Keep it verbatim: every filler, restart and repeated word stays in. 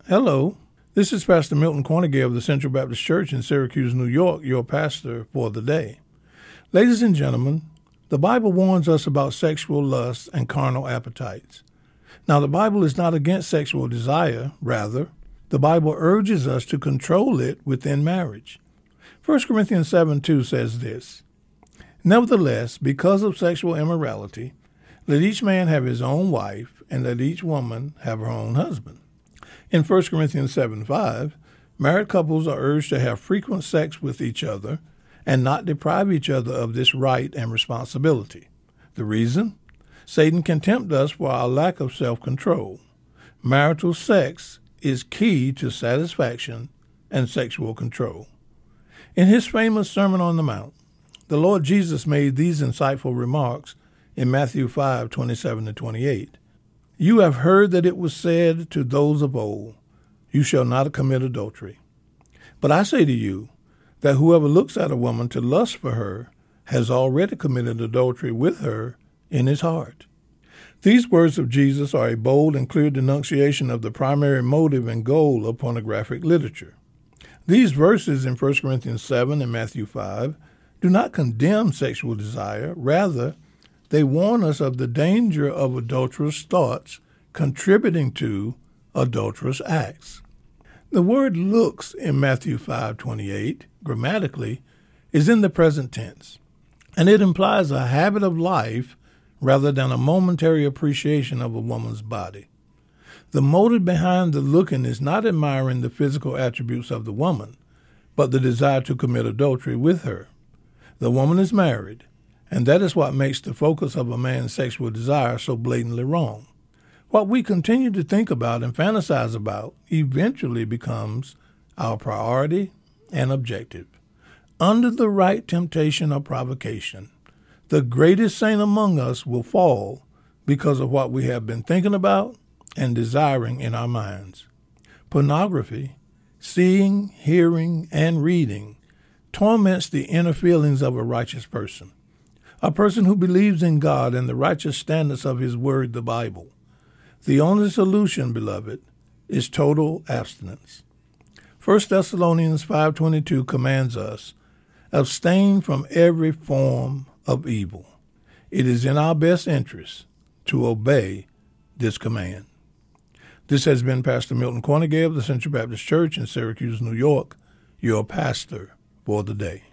Hello, this is Pastor Milton Cornegay of the Central Baptist Church in Syracuse, New York, your pastor for the day. Ladies and gentlemen, the Bible warns us about sexual lusts and carnal appetites. Now, the Bible is not against sexual desire. Rather, the Bible urges us to control it within marriage. First Corinthians seven two says this, "Nevertheless, because of sexual immorality, let each man have his own wife, and let each woman have her own husband." In First Corinthians seven five, married couples are urged to have frequent sex with each other and not deprive each other of this right and responsibility. The reason? Satan can tempt us for our lack of self-control. Marital sex is key to satisfaction and sexual control. In his famous Sermon on the Mount, the Lord Jesus made these insightful remarks in Matthew five twenty-seven to twenty-eight. "You have heard that it was said to those of old, 'You shall not commit adultery.' But I say to you that whoever looks at a woman to lust for her has already committed adultery with her in his heart." These words of Jesus are a bold and clear denunciation of the primary motive and goal of pornographic literature. These verses in First Corinthians seven and Matthew five do not condemn sexual desire. Rather, they warn us of the danger of adulterous thoughts contributing to adulterous acts. The word "looks" in Matthew five twenty-eight, grammatically, is in the present tense, and it implies a habit of life rather than a momentary appreciation of a woman's body. The motive behind the looking is not admiring the physical attributes of the woman, but the desire to commit adultery with her. The woman is married, and that is what makes the focus of a man's sexual desire so blatantly wrong. What we continue to think about and fantasize about eventually becomes our priority and objective. Under the right temptation or provocation, the greatest saint among us will fall because of what we have been thinking about and desiring in our minds. Pornography, seeing, hearing, and reading, torments the inner feelings of a righteous person. A person who believes in God and the righteous standards of his word, the Bible. The only solution, beloved, is total abstinence. First Thessalonians five twenty-two commands us, "Abstain from every form of evil." It is in our best interest to obey this command. This has been Pastor Milton Cornegay of the Central Baptist Church in Syracuse, New York, your pastor for the day.